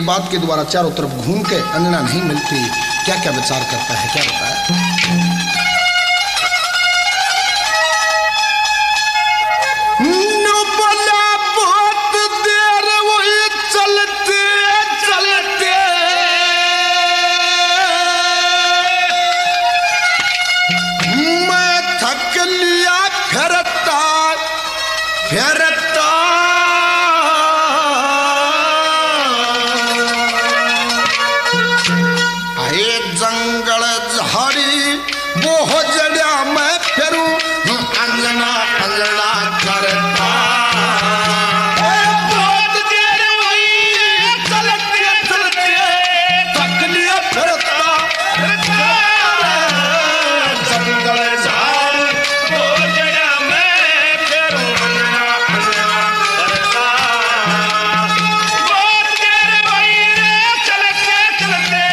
बात के द्वारा चारों तरफ घूम के अंजना नहीं मिलती, क्या क्या विचार करता है, क्या बताया। जंगल झाड़ी वो हो जड़ा मैं फिरूं अंजना अंजना करता बहुत देर हुई चलते चलते थक लिया फिरता जंगल झाड़ी वो जड़ा मैं फिरूं अंजना अंजना करता बहुत देर हुई चलते चलते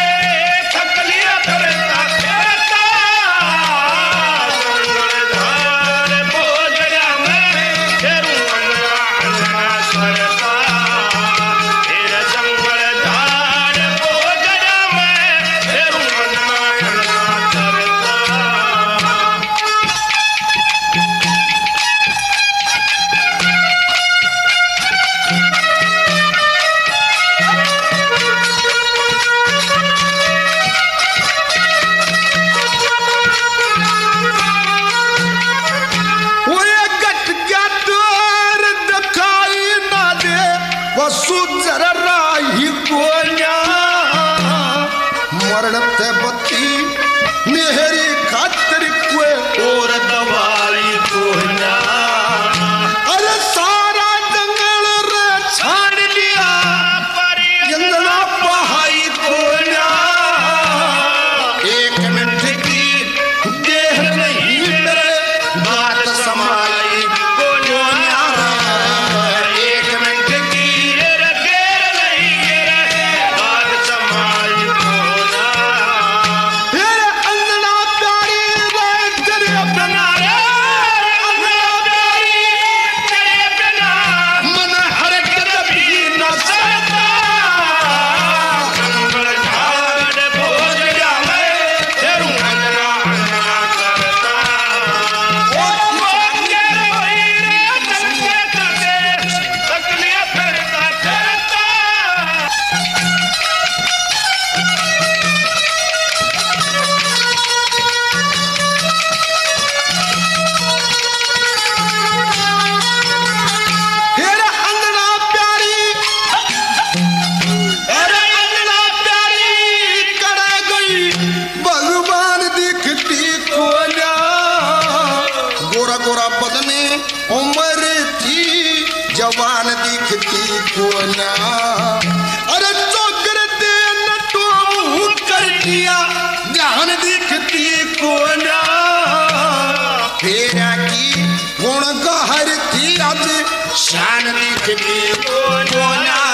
मरणते बत्ती मेहरी खातिर कोई और दवाई कोना अरे सारा जंगल रे छाड़ लिया अंजना पहाई कोना एक मिनट की देह नहीं मेरे बात समाई कोना एक मिनट की देर नहीं बात समाई उम्र थी जवान दिखती कोना अरे चौकर दे न तो कर दिया ध्यान दिखती कोना फेरा की गुण गहर थी आज शान दिखती कोना